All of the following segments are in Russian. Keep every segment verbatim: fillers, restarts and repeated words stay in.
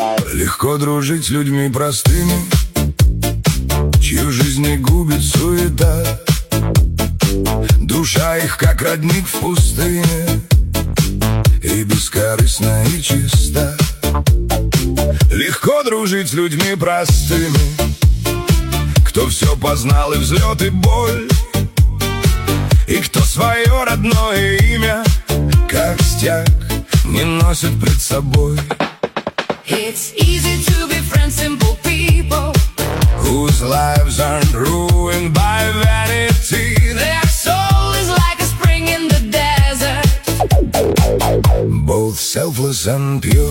Легко дружить с людьми простыми, чью жизнь не губит суета. Душа их, как родник в пустыне, и бескорыстна, и чиста. Легко дружить с людьми простыми, кто все познал, и взлет, и боль, и кто свое родное имя, как стяг, не носит пред собой. It's easy to befriend simple people whose lives aren't ruined by vanity. Their soul is like a spring in the desert, both selfless and pure.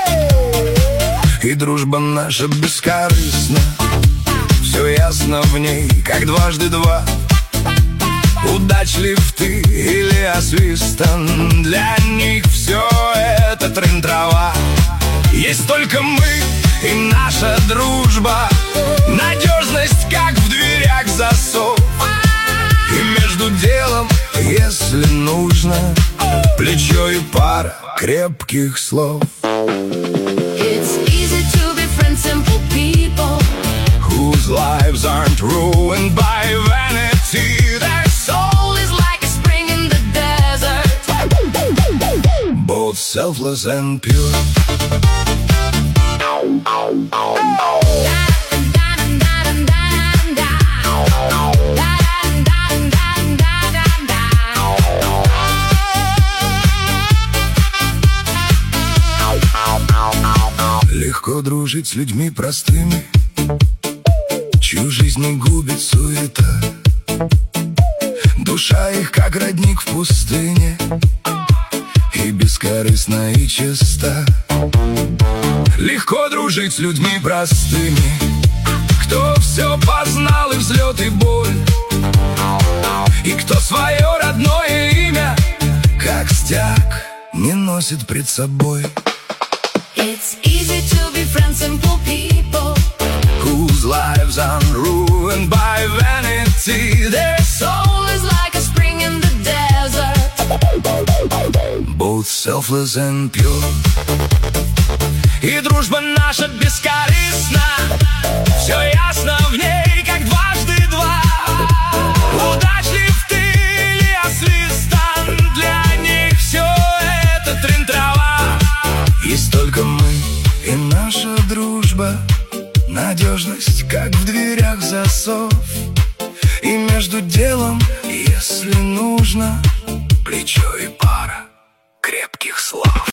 И дружба наша бескорыстна, все ясно в ней, как дважды два. Удачлив ты или освистан, для них все это трын-трава. Есть только мы и наша дружба, надежность, как в дверях засов. И между делом, если нужно, плечо и пара крепких слов. It's easy to befriend simple people whose lives aren't ruined by vanity. Their soul is like a spring in the desert, both selfless and pure. Легко дружить с людьми простыми, чью жизнь не губит суета. Душа их, как родник в пустыне, и бескорыстна, и чиста. Легко дружить с людьми простыми, кто все познал, и взлет, и боль, и кто свое родное имя, как стяг, не носит пред собой. It's easy to befriend simple people whose lives aren't ruined by vanity. Their soul is like a spring in the desert, both selfless and pure. И дружба наша бескорыстна, все ясно в ней, как дважды два. Удачлив ты или освистан, для них все это трын-трава. Есть только мы и наша дружба, надежность, как в дверях засов. И между делом, если нужно, плечо и пара крепких слов.